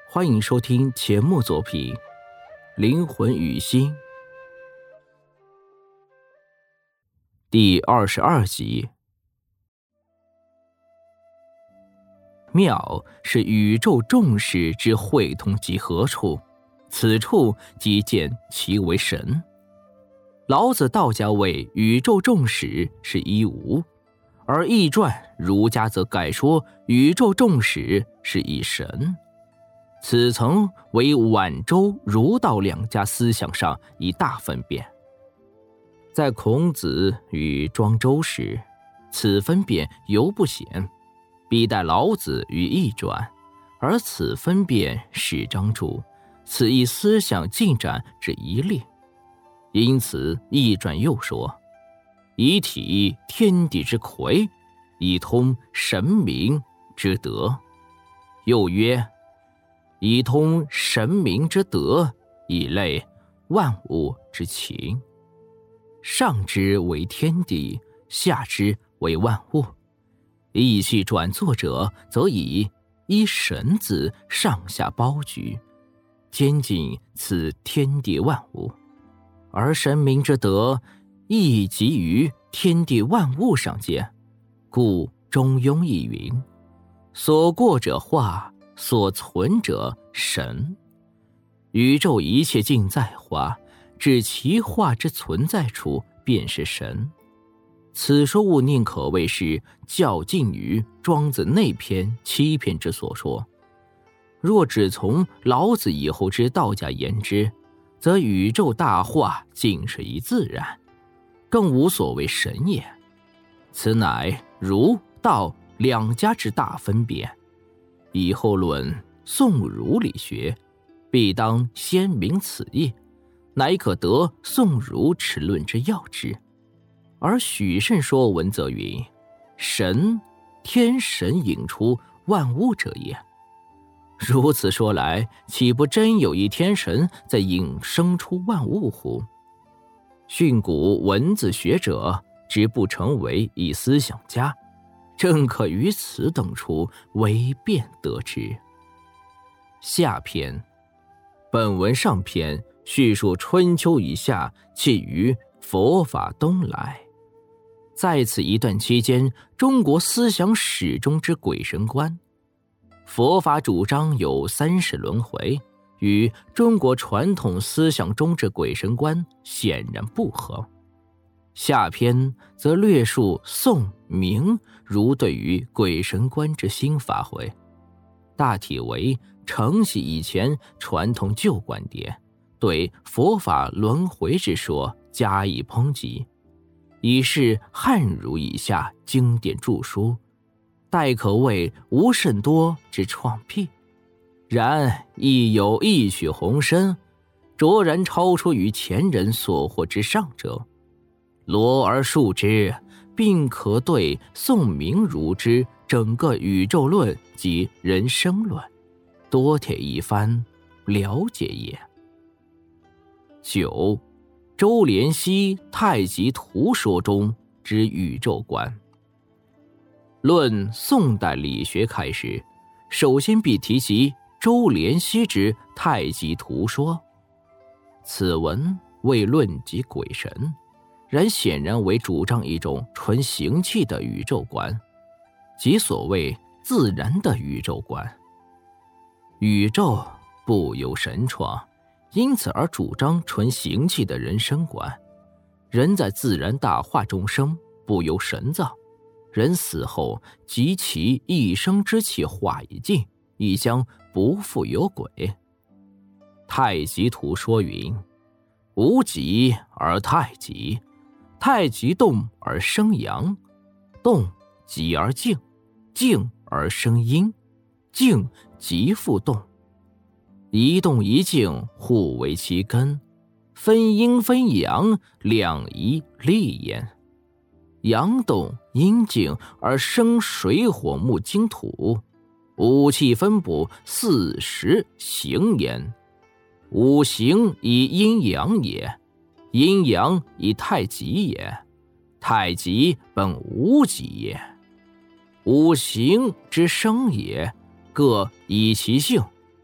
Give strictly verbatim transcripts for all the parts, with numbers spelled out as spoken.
欢迎收听节目作品《灵魂与心》第二十二集。妙是宇宙众始之会同集合处，此处即见其为神。老子道家谓宇宙众始是一无，而易传儒家则改说宇宙众始是一神。此曾为晚周儒道两家思想上一大分辨。在孔子与庄周时，此分辨犹不显，必待老子与易传，而此分辨始彰著，此一思想进展之一例。因此易传又说，以体天地之魁，以通神明之德。又曰，以通神明之德，以类万物之情。上之为天地，下之为万物。易系转作者则以一神字上下包举，兼尽此天地万物。而神明之德亦集于天地万物上见，故中庸亦云，所过者化，所存者神。宇宙一切尽在化，至其化之存在处便是神。此说物宁可谓是较近于庄子内篇七篇之所说。若只从老子以后之道家言之，则宇宙大化尽是一自然，更无所谓神也。此乃儒道两家之大分别。以后论宋儒理学，必当先明此意，乃可得宋儒齿论之要之。而许慎说文则云，神天神引出万物者也。如此说来，岂不真有一天神在引生出万物乎？训诂文字学者之不成为一思想家，正可于此等处为辩得之。下篇，本文上篇叙述春秋以下起于佛法东来。在此一段期间，中国思想史中之鬼神观，佛法主张有三世轮回，与中国传统思想中之鬼神观显然不合。下篇则略述宋明儒对于鬼神观之新发挥，大体为承袭以前传统旧观点，对佛法轮回之说加以抨击，以示汉儒以下经典著书待可谓无甚多之创辟，然亦有异曲同声，卓然超出于前人所获之上者。罗而述之，并可对宋明儒之整个宇宙论及人生论多添一番了解也。九，周濂溪太极图说中之宇宙观。论宋代理学开始，首先必提及周濂溪之太极图说。此文未论及鬼神，然显然为主张一种纯形气的宇宙观，即所谓自然的宇宙观。宇宙不由神创，因此而主张纯形气的人生观。人在自然大化中生，不由神造。人死后，及其一生之气化已尽，亦将不复有鬼。太极图说云，无极而太极，太极动而生阳，动极而静，静而生阴，静即复动。一动一静，互为其根，分阴分阳，两仪立焉。阳动阴静而生水火木金土，五气分布，四时行焉。五行以阴阳也，阴阳以太极也，太极本无极也。五行之生也，各以其性。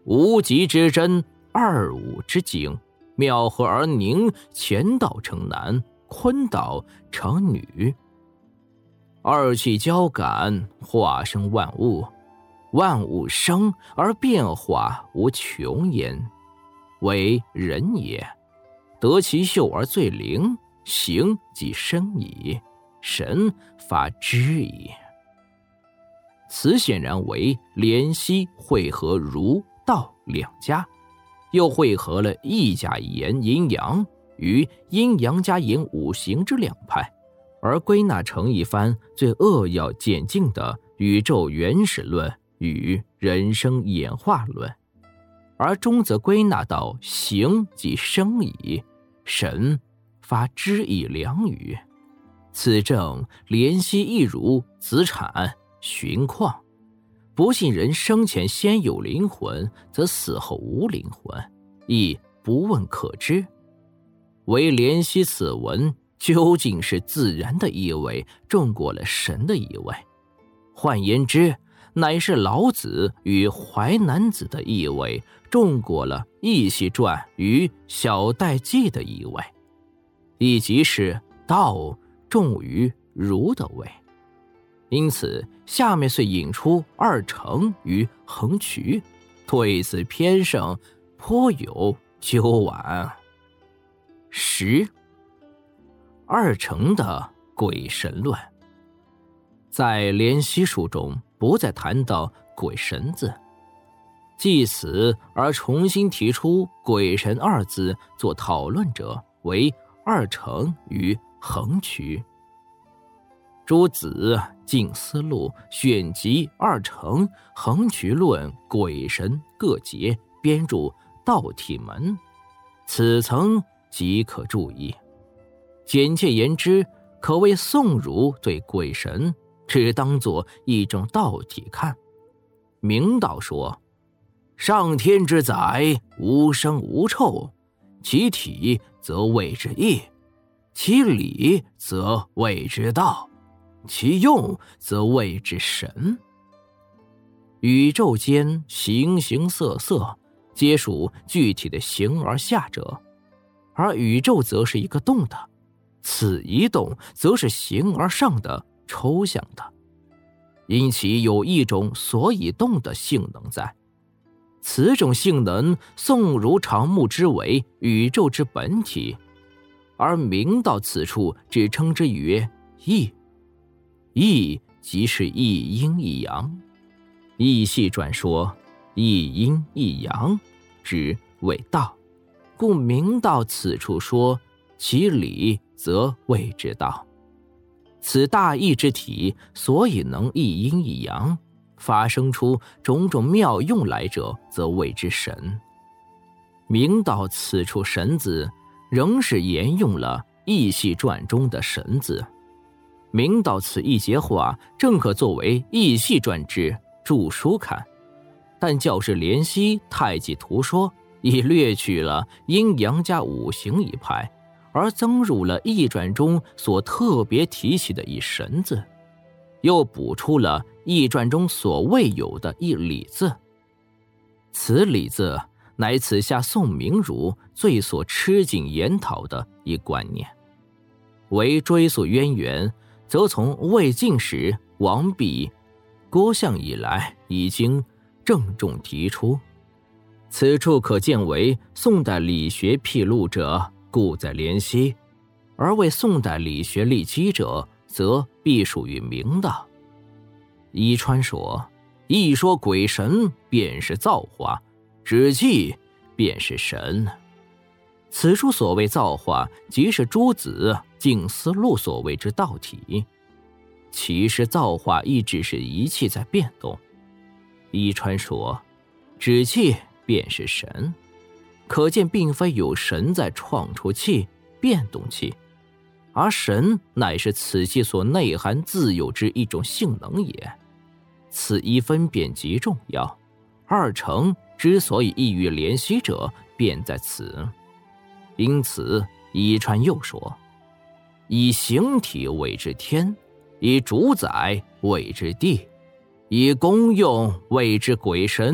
无极之真，二五之精，妙合而凝，乾道成男，坤道成女。二气交感，化生万物，万物生而变化无穷焉，为人也。得其秀而最灵，形即生矣，神发之矣。此显然为怜惜会合儒道两家，又会合了易家言阴阳与阴阳家言五行之两派，而归纳成一番最扼要简净的宇宙原始论与人生演化论，而中则归纳到形即生矣，神发之以两语。此正怜惜一儒子产寻况，不信人生前先有灵魂，则死后无灵魂，亦不问可知。唯怜惜此文究竟是自然的意味重过了神的意味，换言之，乃是老子与淮南子的意味重过了易系传与小代记的意味，亦即是道重于儒的味。因此下面遂引出二程与横渠，对此偏胜，颇有究晚。十、二程的鬼神论。在怜惜书中不再谈到鬼神字，继此而重新提出鬼神二字做讨论者为二程与横渠。诸子静思路选集二程横渠论鬼神各节，编著道体门，此层即可注意。简切言之，可谓宋儒对鬼神只当作一种道体看。明道说，上天之载，无生无臭，其体则谓之义，其理则谓之道，其用则谓之神。宇宙间形形色色，皆属具体的形而下者，而宇宙则是一个动的，此一动则是形而上的抽象的，因其有一种所以动的性能在。此种性能宋儒常目之为宇宙之本体，而明道此处只称之曰义。义即是一阴一阳，义系传说一阴一阳，指为道，故明道此处说其理则谓之道。此大义之体，所以能一阴一阳，发生出种种妙用来者，则谓之神。明道此处神字，仍是沿用了易系传中的神字。明道此一节话，正可作为易系传之注书看，但教士怜惜太极图说，已略去了阴阳加五行一派，而增入了易传中所特别提起的一神字，又补出了易传中所未有的一理字。此理字乃此下宋明儒最所吃紧研讨的一观念。为追溯渊源，则从魏晋时王弼、郭象以来已经郑重提出。此处可见为宋代理学辟路者，故在怜惜；而为宋代理学立基者，则必属于明道。伊川说，一说鬼神便是造化，只记便是神。此处所谓造化，即是诸子静思路所谓之道体。其实造化亦只是一气在变动。伊川说，只气便是神，可见并非有神在创出气、变动气，而神乃是此气所内含自有之一种性能也。此一分辨极重要。二程之所以易于怜惜者，便在此。因此伊川又说，以形体谓之天，以主宰谓之地，以功用谓之鬼神，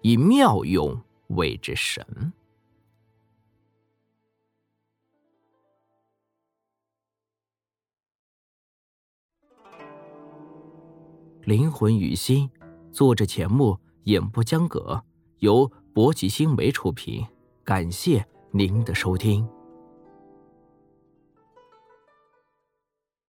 以妙用谓之神。灵魂与心，作者钱穆，演播江葛，由博吉新媒出品。感谢您的收听。